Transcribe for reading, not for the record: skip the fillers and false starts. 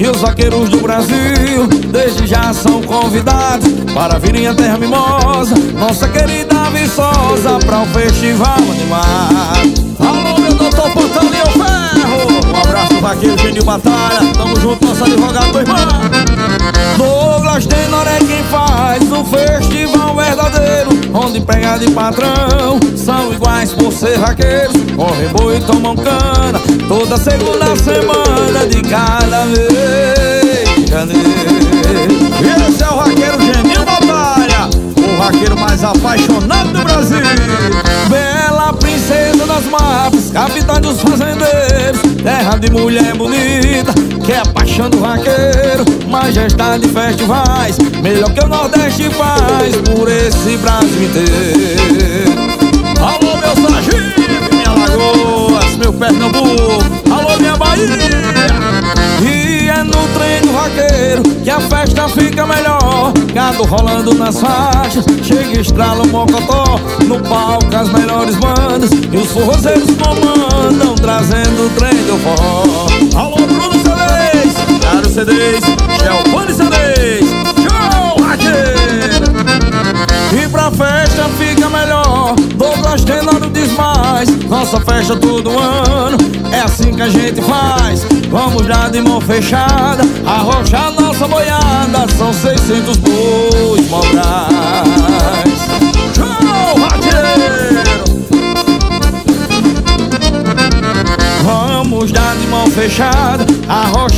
os vaqueiros do Brasil desde já são convidados para virem a Terra Mimosa, nossa querida Viçosa, pra o festival animado. Alô, meu doutor Pantalinho Ferro, um abraço do vaqueiro Genil Batalha. Tamo junto, nosso advogado, meu irmão. Douglas Tenor é quem faz o festival verdadeiro, onde empregado e patrão são iguais por ser vaqueiros. Correm boi e tomam cana toda segunda semana de cada mês de janeiro. E esse é o vaqueiro Genil Batalha, o vaqueiro mais apaixonado do Brasil. Bela princesa das matas, capitã dos fazendeiros, terra de mulher bonita, que é a paixão do vaqueiro. Majestade de festivais, melhor que o Nordeste faz por esse Brasil inteiro. Alô, meu Sergipe, minha Lagoas, meu Pernambuco, alô, minha Bahia. E é no trem do vaqueiro que a festa fica melhor. Gado rolando nas faixas, chega e estrala o mocotó. No palco as melhores bandas e os forrozeiros comandam, trazendo o trem do forró. Alô, Bruno Cedês, Caro Cedês, Gelfone Cedês, show vaqueiro. E pra festa fica melhor, Douglas Tenor não diz mais. Nossa festa todo ano, é assim que a gente faz. Vamos já de mão fechada, arrochar nossa boiada. São 600 bois mobrais. Show vaqueiro! Vamos já de mão fechada, arrochar